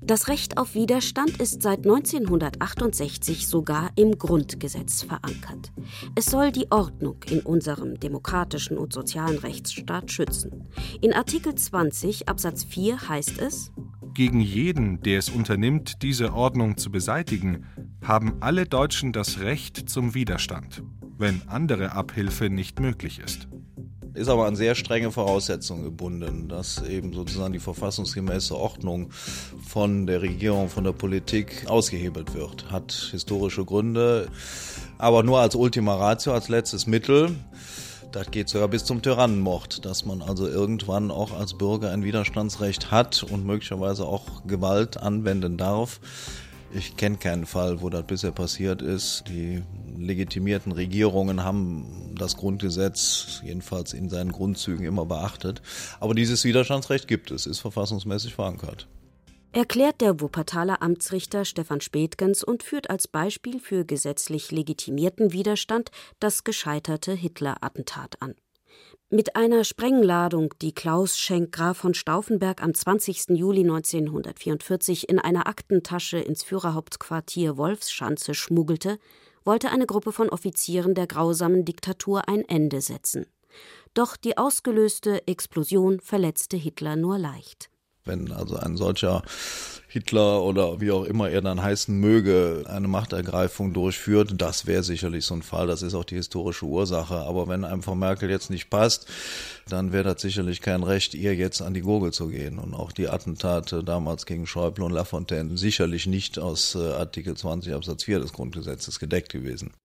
Das Recht auf Widerstand ist seit 1968 sogar im Grundgesetz verankert. Es soll die Ordnung in unserem demokratischen und sozialen Rechtsstaat schützen. In Artikel 20 Absatz 4 heißt es: Gegen jeden, der es unternimmt, diese Ordnung zu beseitigen, haben alle Deutschen das Recht zum Widerstand, wenn andere Abhilfe nicht möglich ist. Ist aber an sehr strenge Voraussetzungen gebunden, dass eben sozusagen die verfassungsgemäße Ordnung von der Regierung, von der Politik ausgehebelt wird. Hat historische Gründe, aber nur als Ultima Ratio, als letztes Mittel. Das geht sogar bis zum Tyrannenmord, dass man also irgendwann auch als Bürger ein Widerstandsrecht hat und möglicherweise auch Gewalt anwenden darf. Ich kenne keinen Fall, wo das bisher passiert ist. Die legitimierten Regierungen haben das Grundgesetz jedenfalls in seinen Grundzügen immer beachtet. Aber dieses Widerstandsrecht gibt es, ist verfassungsmäßig verankert. Erklärt der Wuppertaler Amtsrichter Stefan Späthgens und führt als Beispiel für gesetzlich legitimierten Widerstand das gescheiterte Hitler-Attentat an. Mit einer Sprengladung, die Klaus Schenk Graf von Stauffenberg am 20. Juli 1944 in einer Aktentasche ins Führerhauptquartier Wolfschanze schmuggelte, wollte eine Gruppe von Offizieren der grausamen Diktatur ein Ende setzen. Doch die ausgelöste Explosion verletzte Hitler nur leicht. Wenn also ein solcher Hitler oder wie auch immer er dann heißen möge, eine Machtergreifung durchführt, das wäre sicherlich so ein Fall, das ist auch die historische Ursache. Aber wenn einem Frau Merkel jetzt nicht passt, dann wäre das sicherlich kein Recht, ihr jetzt an die Gurgel zu gehen. Und auch die Attentate damals gegen Schäuble und Lafontaine sicherlich nicht aus Artikel 20 Absatz 4 des Grundgesetzes gedeckt gewesen.